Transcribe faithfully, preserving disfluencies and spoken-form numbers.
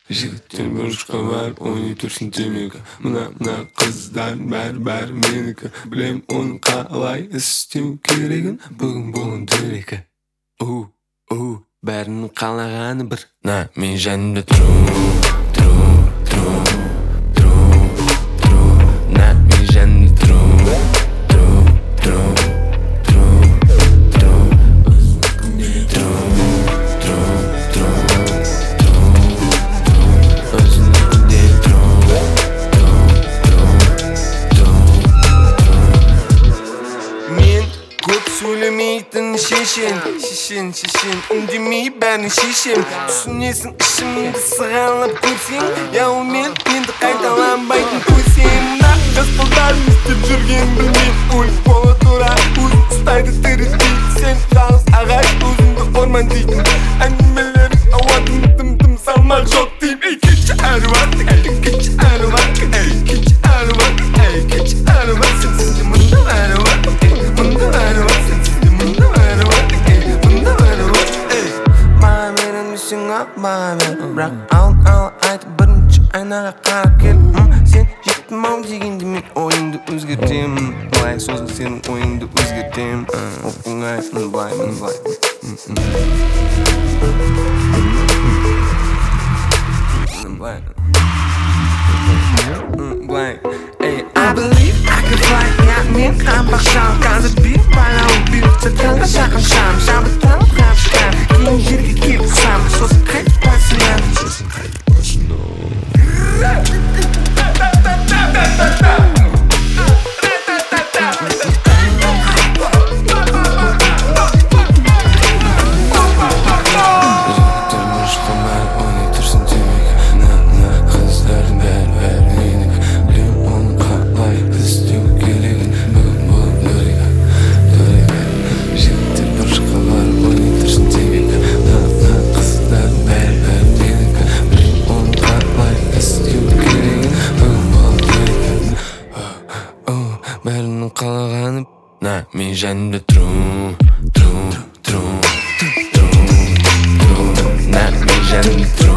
Жігіттер бұрышқа барып ойнай тұрсын темекі. Мына-мына қыздар бәр-бәр менікі. Білем оны қалай істеу керегін. Бүгін болын дөрекі. У-у, бәрінің қалағаны бір. На, мен жанымда тұру, тұру, тұру, тұру, тұру. На, мен жанымда тұру, тұру, тұру, тұру, тұру. Тұру, тұру, тұру, тұру, тұру. Өзіңдікінде тұру, тұру, тұру, тұру. Мен көп сөйлемейтін шешен, шешен, шешен. Үндемей бәрін шешем. Түсінесің ішімді сығалап көрсең. Яу мен енді қайталанбайтын көрсем. На господарь істеп жүрген білмей. Өліп бола тұра өзін ұстайды тірідей. Сен жалғыз ағаш өзіңді орман дейтін. Әңгімелерің ауа дым-дым-дым салмақ жоқ дейм. Ей кетші әруақ, кетші әруақ, ей кетші әруақ, ей кетші әруақ. Сенсіз де мұнда әруақ, мұнда әруақ. Сенсіз де мұнда әруақ, мұнда әруақ. Маған берін мүсің ап, маған бер. Бірақ алын ала айтып бірінші айнаға қарап кел. Сен жеттім ау дегенде мен ойыңды өзгертем. Былай сосын сенің ойыңды өзгертем. Оңай, былай, былай. Былай. Былай. I believe I can fly. Ja, мен қамбақ шам. Қазір бір байлау бір сәтқанға жақын шам. Шабыттанып қап шыққан. Кейін жерге келіп сам. Сосын қайтып басынан. Сосын қайтып басынан. Бәрінің қалағаны на мен жанымда тұру, тұру, тұру, тұру, тұру. На мен жанымда тұру.